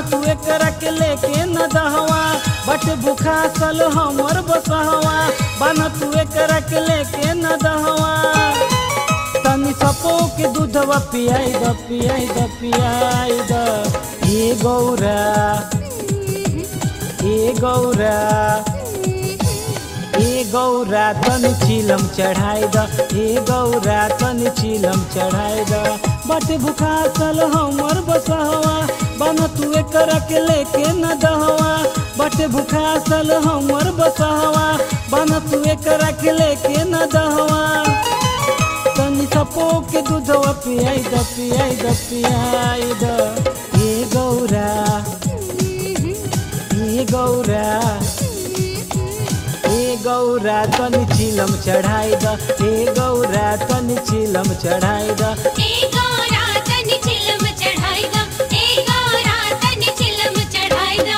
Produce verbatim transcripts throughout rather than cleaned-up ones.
तू एकरा के लेके न दहवा बट भूखा सल हमर बसहवा बन तू एकरा के लेके न दहवा तनी सपो के दूधवा पियाई द पियाई द पियाई द ए गौरा ए गौरा ए गौरा तनी चिलम चढ़ाई द ए गौरा तनी चिलम चढ़ाई द बट भूखा सल हमर बसहवा बन तू एकरा के लेके न दहवा बट भूखा सल हमर बसहवा बन तू एकरा के लेके न दहवा तनी सपो के दूधवा पियाई द पियाई द पियाई द ए गौरा ए गौरा ए गौरा तनी चिलम चढ़ाई द ए गौरा तनी चिलम चढ़ाई द ए गौरा तनी चिलम चढ़ाई द ए गौरा तनी चिलम चढ़ाई द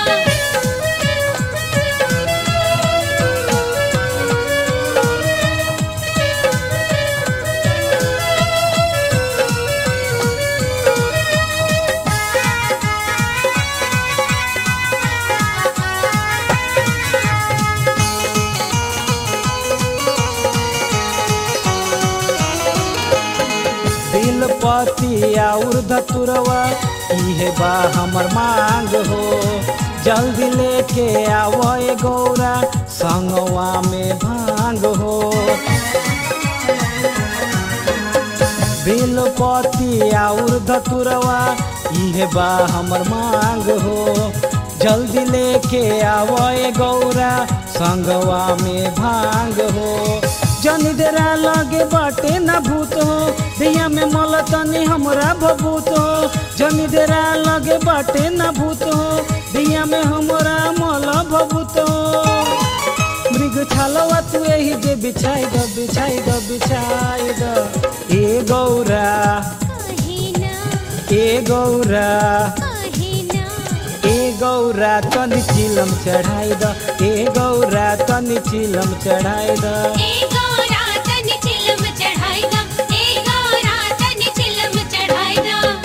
बेलपति और धतुरवा इहे बा हमर मांग हो जल्दी लेके आवो ए गौरा संगवा में भांग हो बेलपति और धतुरवा इहे बा हमर मांग हो जल्दी लेके आवो ए गौरा संगवा में भांग हो जनी देरा लगे बाटे ना भूत हो दिया में मल तनी हमरा भभूत हो जनी देरा लगे बाटे ना भूत हो दिया में हमरा मल भभूत हो मृग छालवा तू यही जे बिछाई द बिछाई द बिछाई द ए गौरा ए गौरा ए गौरा तनी चिलम चढ़ाई द ए गौरा तनी चिलम चढ़ाई द ए गौरा तनी चिलम चढ़ाई द ए गौरा तनी चिलम चढ़ाई द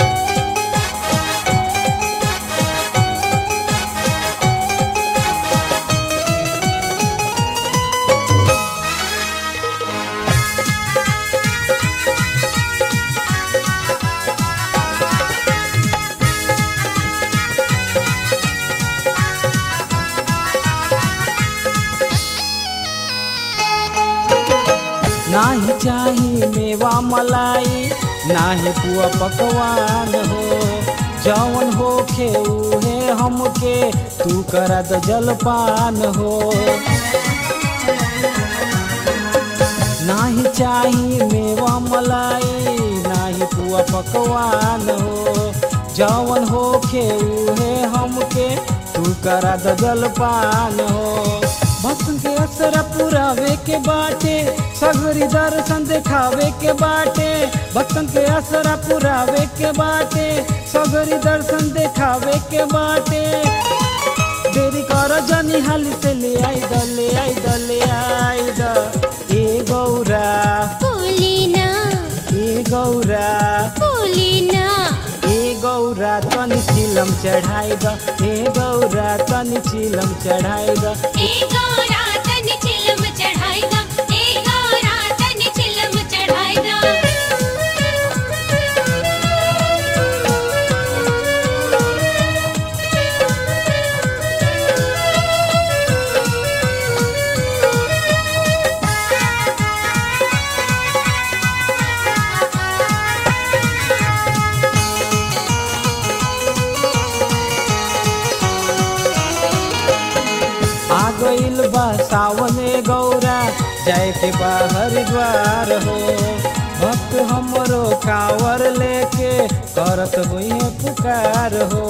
नाही चाही मेवा मलाई नाही पुआ पकवान हो जौन होखे उहे हमके तू करा द जलपान हो नाही चाही मेवा मलाई नाही पुआ पकवान हो जौन होखे उहे हमके तू करा द जलपान हो भक्तन के असरा पुरावे के बाटे सगरी दर्शन दिखावे के बाटे भक्तन के असरा पुरावे के बाटे सगरी दर्शन दिखावे के बाटे देरी कर जनी हाली से ले आई द ले आई द ले आई द ए गौरा बोलीना ए गौरा बोलीना ए गौरा तनी चिलम चढ़ाई द ए गौरा तनी चिलम चढ़ाई द ए गौरा तनी चिलम चढ़ाई द ए गौरा तनी चिलम चढ़ाई द आ गइल बा सावने गौरा जाए के बा हरिद्वार हो भक्त हमरो कांवर लेके करत हुई पुकार हो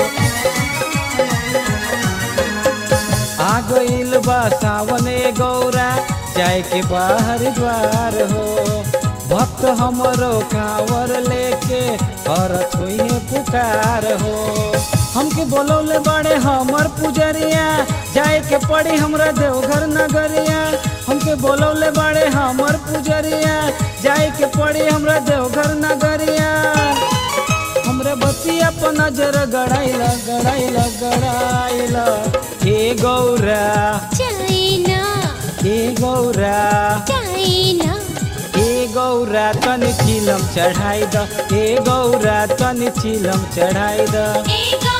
आ गइल बा सावने गौरा जाए के बा हरिद्वार हो भक्त हमरो कांवर लेके करत हुई पुकार हो हमके बोलौले बड़े हमर पुजरिया जाए के पड़ी हमरा देवघर नगरिया हमके बोलौले बड़े हमर पुजरिया जाए के पड़ी हमरा देवघर नगरिया हमरे बतिया मैया पर नजर गड़ाइल गड़ाइल गड़ाइल हे गौरा चाइना हे गौरा चाइना हे गौरा तनी चिलम चढ़ाई द हे गौरा तनी चिलम चढ़ाई द ए